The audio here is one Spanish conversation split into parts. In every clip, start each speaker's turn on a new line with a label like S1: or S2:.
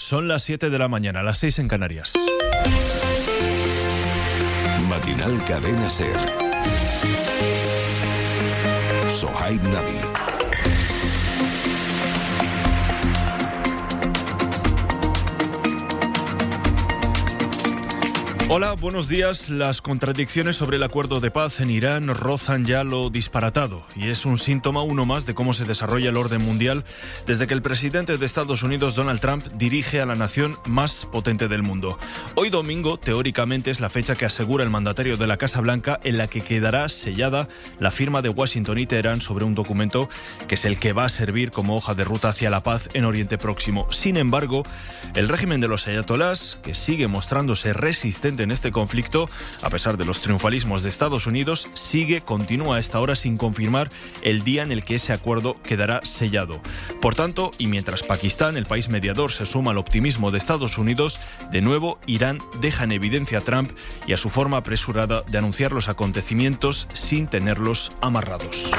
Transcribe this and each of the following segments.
S1: Son las 7 de la mañana, las 6 en Canarias.
S2: Matinal Cadena SER. Sohaib Nabi.
S1: Hola, buenos días. Las contradicciones sobre el acuerdo de paz en Irán rozan ya lo disparatado y es un síntoma uno más de cómo se desarrolla el orden mundial desde que el presidente de Estados Unidos, Donald Trump, dirige a la nación más potente del mundo. Hoy domingo, teóricamente, es la fecha que asegura el mandatario de la Casa Blanca en la que quedará sellada la firma de Washington y Teherán sobre un documento que es el que va a servir como hoja de ruta hacia la paz en Oriente Próximo. Sin embargo, el régimen de los ayatolás, que sigue mostrándose resistente en este conflicto, a pesar de los triunfalismos de Estados Unidos, continúa a esta hora sin confirmar el día en el que ese acuerdo quedará sellado. Por tanto, y mientras Pakistán, el país mediador, se suma al optimismo de Estados Unidos, de nuevo Irán deja en evidencia a Trump y a su forma apresurada de anunciar los acontecimientos sin tenerlos amarrados.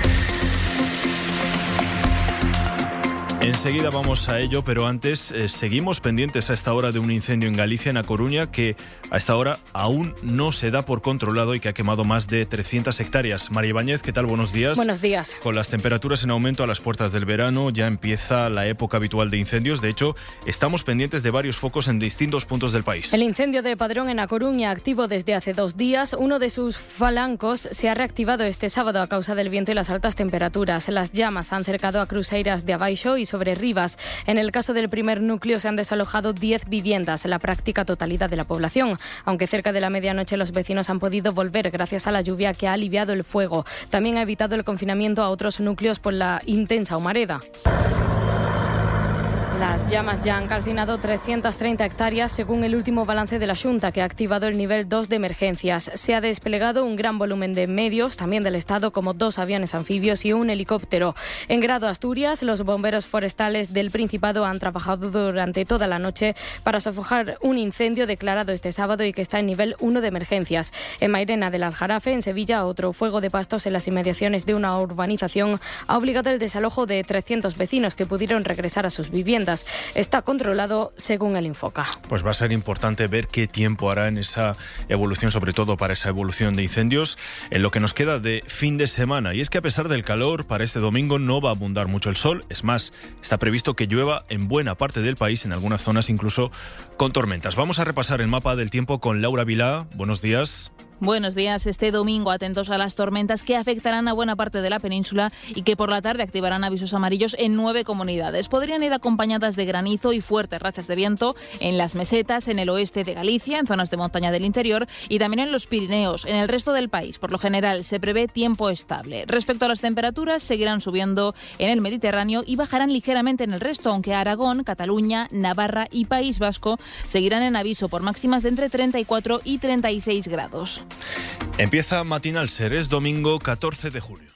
S1: Enseguida vamos a ello, pero antes seguimos pendientes a esta hora de un incendio en Galicia, en A Coruña, que a esta hora aún no se da por controlado y que ha quemado más de 300 hectáreas. María Ibáñez, ¿qué tal? Buenos días.
S3: Buenos días. Con
S1: las temperaturas en aumento a las puertas del verano, ya empieza la época habitual de incendios. De hecho, estamos pendientes de varios focos en distintos puntos del país.
S3: El incendio de Padrón en A Coruña, activo desde hace 2 días, uno de sus falancos se ha reactivado este sábado a causa del viento y las altas temperaturas. Las llamas han cercado a Cruceiras de Abaixo y sobre Rivas. En el caso del primer núcleo se han desalojado 10 viviendas, la práctica totalidad de la población, aunque cerca de la medianoche los vecinos han podido volver gracias a la lluvia que ha aliviado el fuego. También ha evitado el confinamiento a otros núcleos por la intensa humareda. Las llamas ya han calcinado 330 hectáreas según el último balance de la Xunta, que ha activado el nivel 2 de emergencias. Se ha desplegado un gran volumen de medios, también del Estado, como 2 aviones anfibios y un helicóptero. En Grado, Asturias, los bomberos forestales del Principado han trabajado durante toda la noche para sofocar un incendio declarado este sábado y que está en nivel 1 de emergencias. En Mairena del Aljarafe, en Sevilla, otro fuego de pastos en las inmediaciones de una urbanización ha obligado el desalojo de 300 vecinos que pudieron regresar a sus viviendas. Está controlado según el Infoca.
S1: Pues va a ser importante ver qué tiempo hará en esa evolución, sobre todo para esa evolución de incendios, en lo que nos queda de fin de semana. Y es que a pesar del calor, para este domingo no va a abundar mucho el sol. Es más, está previsto que llueva en buena parte del país, en algunas zonas incluso con tormentas. Vamos a repasar el mapa del tiempo con Laura Vilá. Buenos días.
S4: Buenos días. Este domingo atentos a las tormentas que afectarán a buena parte de la península y que por la tarde activarán avisos amarillos en 9 comunidades. Podrían ir acompañadas de granizo y fuertes rachas de viento en las mesetas, en el oeste de Galicia, en zonas de montaña del interior y también en los Pirineos. En el resto del país, por lo general, se prevé tiempo estable. Respecto a las temperaturas, seguirán subiendo en el Mediterráneo y bajarán ligeramente en el resto, aunque Aragón, Cataluña, Navarra y País Vasco seguirán en aviso por máximas de entre 34 y 36 grados.
S1: Empieza Matinal SER, es domingo 14 de julio.